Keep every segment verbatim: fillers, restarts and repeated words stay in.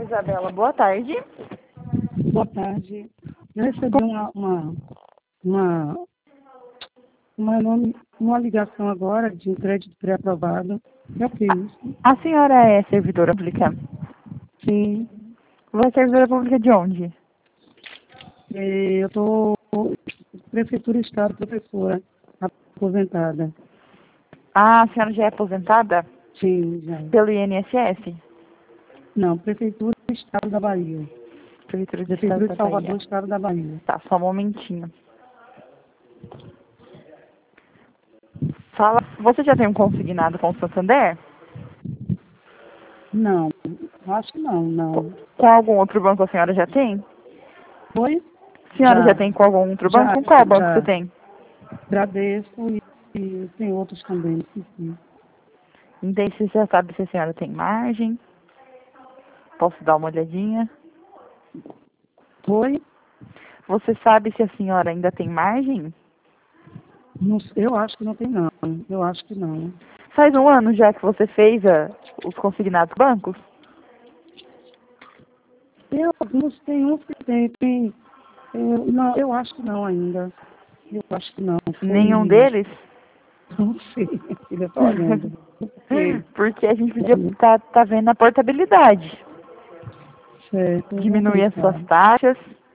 Isabela, boa tarde. Boa tarde. Eu recebi uma, uma, uma, uma, nome- uma ligação agora de um crédito pré-aprovado. Eu fiz. A senhora é servidora pública? Sim. Você é servidora pública de onde? E eu estou Prefeitura Estado, professora, aposentada. Ah, a senhora já é aposentada? Sim, já. Pelo I N S S? Não, Prefeitura Estado da Bahia. Prefeitura de Prefeitura Estado de da Salvador, Bahia. Estado da Bahia. Tá, só um momentinho. Fala, você já tem um consignado com o Santander? Não, acho que não, não. Com algum outro banco a senhora já tem? Foi? A senhora já, Já. tem com algum outro Já, banco? Com qual banco já. você tem? Bradesco e, e tem outros também. Sim, sim. Então, você já sabe se a senhora tem margem? Posso dar uma olhadinha? Foi? Você sabe se a senhora ainda tem margem? Não, eu acho que não tem não. Eu acho que não. Faz um ano já que você fez a, os consignados bancos? Tem alguns, tem uns que tem, tem. Eu, não, eu acho que não ainda. Eu acho que não. Foi, Nenhum deles? não sei, filha, eu tô olhando. Não sei. Porque a gente podia estar tá, tá vendo a portabilidade. Certo, eu vou Diminuir as pensar. suas taxas.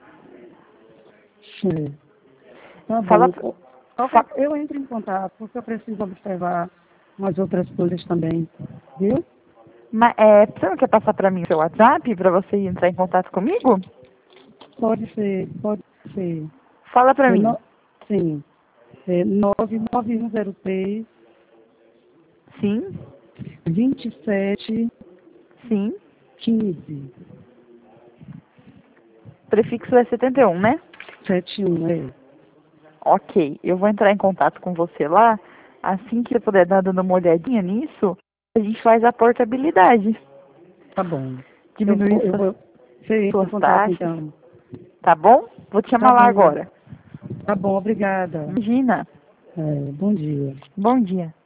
Certo. Tá Fala, bom. Qualquer- fa, Eu entro em contato, porque eu preciso observar umas outras coisas também. Viu? ma, é, você não quer passar para mim o seu WhatsApp para você entrar em contato comigo? Pode ser, pode ser. Fala para É, mim. no, sim. É nove nove um zero três, Sim, vinte e sete sim. quinze. Prefixo é setenta e um, né? Sete um, é. Ok, eu vou entrar em contato com você lá. Assim que você puder dar dando uma olhadinha nisso, a gente faz a portabilidade. Tá bom. Eu Diminuir vou, eu suas, vou. Você entra em suas contato taxas. então. Tá bom? Vou te Tá chamar lá bom. agora. Tá bom, obrigada. Imagina. É, bom dia. Bom dia.